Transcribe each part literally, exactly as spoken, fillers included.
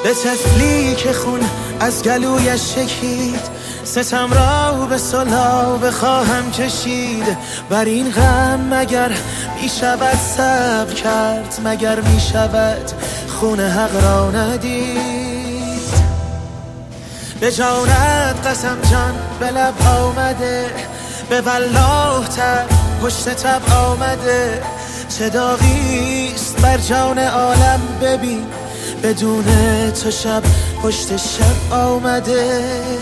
به طفلی که خون از گلویش شکید، ستم را به صلح بخواهم کشید. بر این غم مگر می شود صبر کرد، مگر می شود خون حق را ندید؟ به جانت قسم جان به لب آمده، به والله تب پشت تب آمده. چه داغیست بر جان عالم ببین، بدون تو شب پشت شب آمده.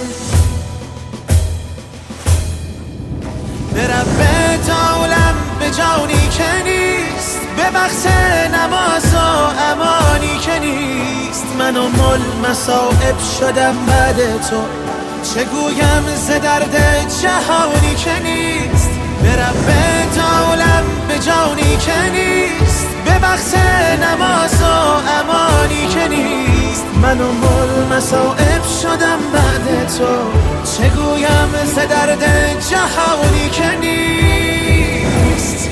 به رب عالم به جانی که نیست، به بخت نماز و امانی که نیست. من و مل مصائب شدم بعد تو، چه گویم ز درد جهانی که نیست. به رب عالم به جانی که نیست، به بخت نماز و امانی که نیست. من و مل مصائب شدم بعد تو، چه گویم ز درد جهانی که نیست.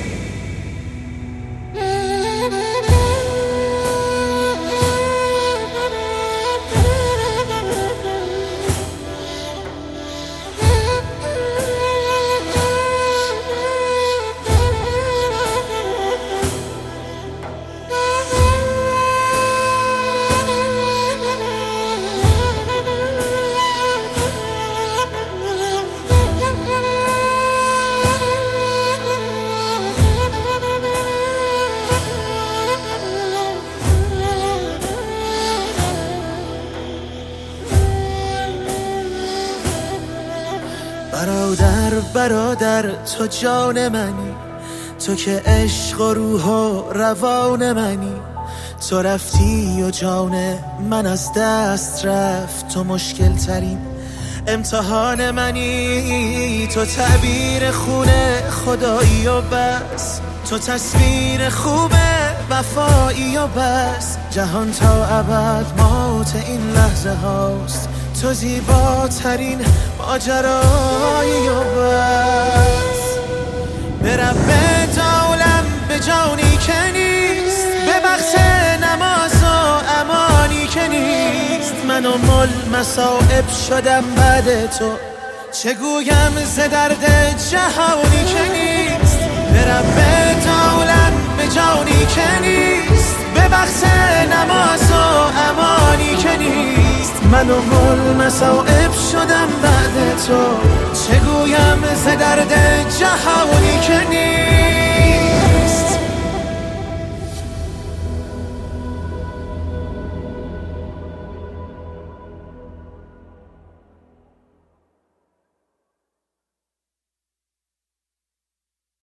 برادر برادر تو جان منی، تو که عشق و روح و روان منی. تو رفتی و جان من از دست رفت، تو مشکل ترین امتحان منی. تو تعبیر خون خدایی و بس، تو تصویر خوب وفایی و بس. جهان تا ابد موت این لحظه هاست، تو زیباترین ماجرایی و بس. به رب عالم به جانی که نیست، به بخت نماز و امانی که نیست. من و مل مصائب شدم بعد تو، چه گویم ز درد جهانی که نیست. به رب عالم به جانی که نیست، به بخت نماز و امانی که نیست. من و مل مصائب شدم بعد تو، چه گویم ز درد جهانی که نیست.